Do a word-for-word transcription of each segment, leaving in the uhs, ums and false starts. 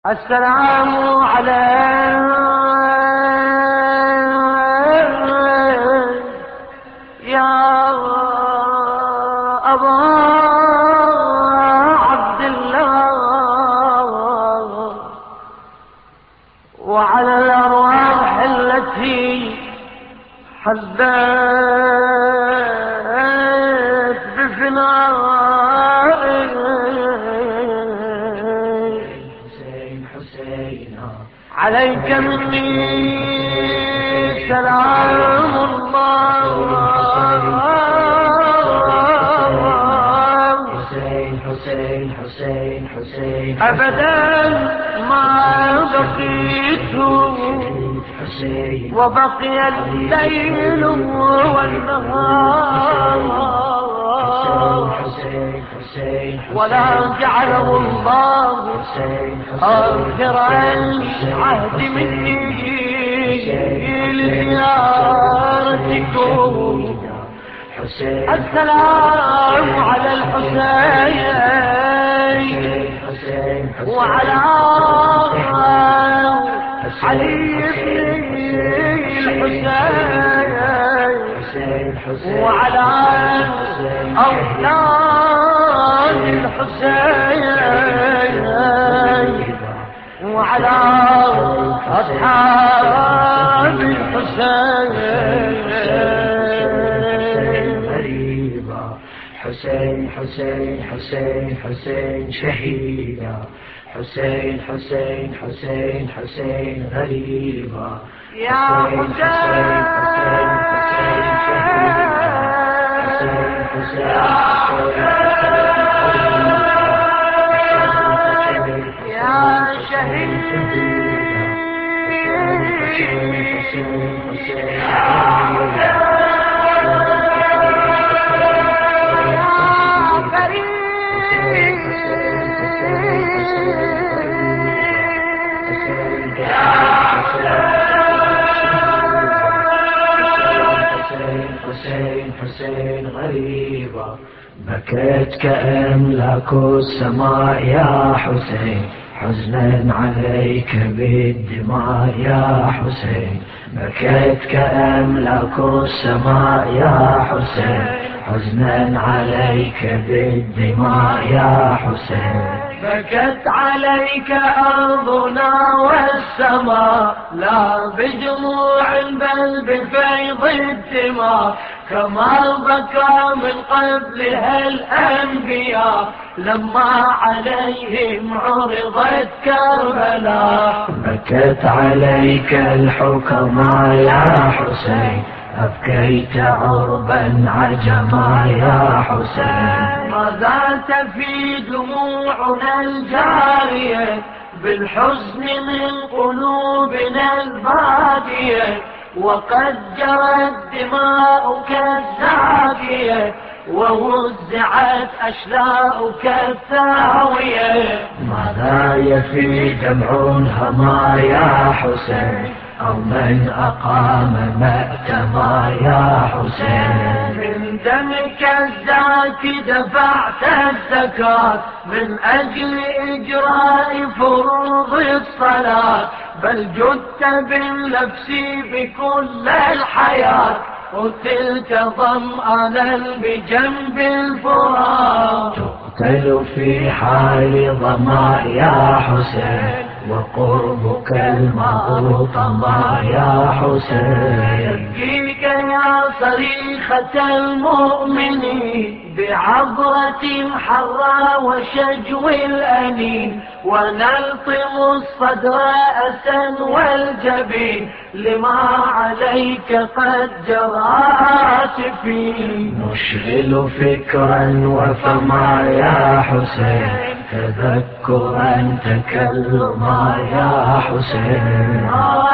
السلام عليك يا أبا عبد الله وعلى الأرواح التي حزت بفنائك. عليك مني سلام الله. حسين حسين حسين حسين أبدا ما بقيت وبقي الليل والنهار ولا جعله الله آخر العهد مني لزيارتكم. السلام على الحسين وعلى علي بن الحسين وعلى أولاد الحسين وعلى أصحاب الحسين. حسين حسين حسين حسين شهيدا. حسين حسين حسين حسين غريبا. يا حسين يا شهيد حسين حسين غريبة. بكيت كأملاك السماء يا حسين حزنا عليك بالدماء يا حسين. بكيت كأملاك السماء يا حسين حزنا عليك بالدماء يا حسين. بكت عليك أرضنا والسماء لا بدموع بل بفيض الدماء كما بكى من قبلها الأنبياء لما عليهم عرضت كربلاء. بكت عليك الحكماء يا حسين أبكيت عربا عجما يا حسين. ماذا تفي دموعنا الجارية بالحزن من قلوبنا البادية وقد جرت دماؤك الزاكية ووزعت أشلاؤك الثاوية. ماذا يفي دمع الهما يا حسين أو من أقام مأتما يا حسين. من دمك الزاكي دفعت الزكاة من أجل إجراء فروض الصلاة بل جدت بالنفس بكل الحياة قتلت ظمأنا بجنب الفرات. تقتل في حال ظما يا حسين وقربك الماء طما يا حسين. يبكيك يا صريخة المؤمنين بعبرة حرى وشجو الأنين ونلطم الصدر أسا والجبين لما عليك قد جرات فيه. نشغل فكرا وفما يا حسين تذكرا تكلما يا حسين.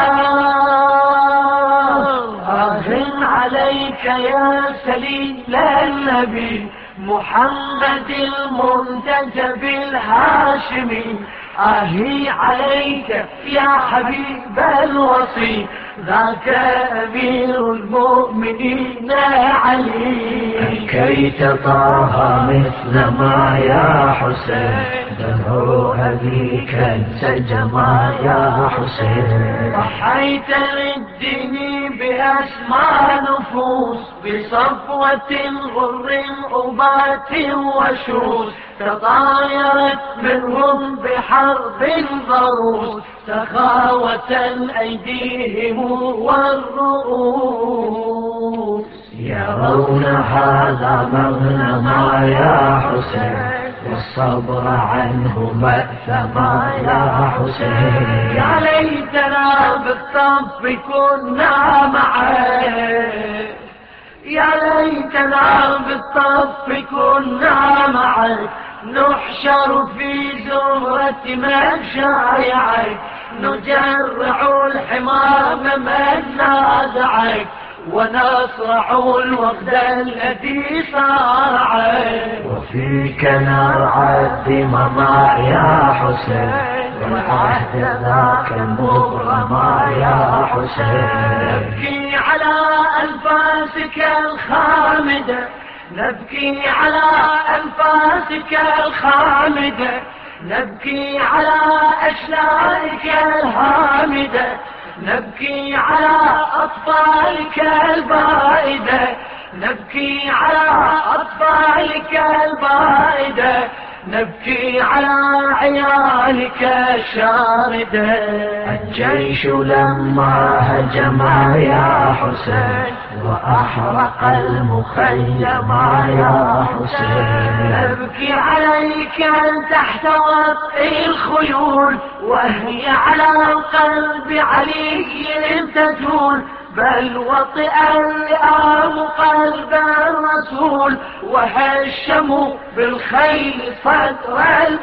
آه عليك يا سليل النبي محمد المنتجب الهاشمي آهي عليك يا حبيب الوصي، ذاك أمير المؤمنين علي. أبكيت طه مثل ما يا حسين، دمع أبيك انسجما يا حسين. ضحيت للدين بأسمى نفوس، بصفوة غر أبات وشوس، تطايرت منهم بحرب ضروس، سخاوة أيديهم والرؤوس. يرون هذا مغنما يا حسين، والصبر عنه مأثما يا حسين. يا ليتنا بالصف كنا معك، يا ليتنا بالصف كنا معك، نحشر في زمرة مشايعك، نجرع الحمام من نازعك، ونصرع الوغد الذي صارعك. وفيك نرعى الدمم يا حسين، والعهد ذاك المغرما يا حسين. نبكي على أنفاسك الخامدة، نبكي على أنفاسك الخامدة، نبكي على أشلائك الهامدة، نبكي على أطفالك البائدة، نبكي على أطفالك البائدة، نبكي على عيالك الشاردة. الجيش لما هجم يا حسين، وأحرق المخيم يا حسين. نبكي عليك تحت وطئ الخيول، وهي على قلب علي تجول، بل وطئ اللئام قلب الرسول، وهشموا بالخيل صدر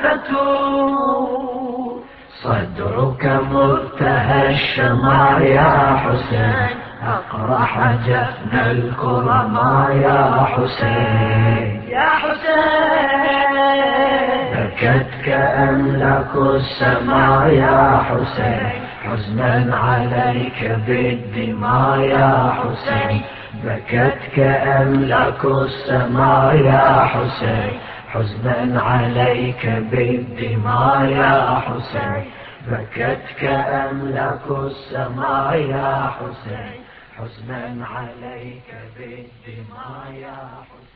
البتول. صدرك مرتهشما يا حسين، أقرح جفن الكرما يا حسين. يا حسين بكتك أملاك السماء يا حسين، حزنا عليك بالدماء يا حسين. بكتك أملاك السماء يا حسين، حزنا عليك بالدماء يا حسين. بكتك أملاك السماء يا حسين، حزنا عليك بالدماء يا حسين.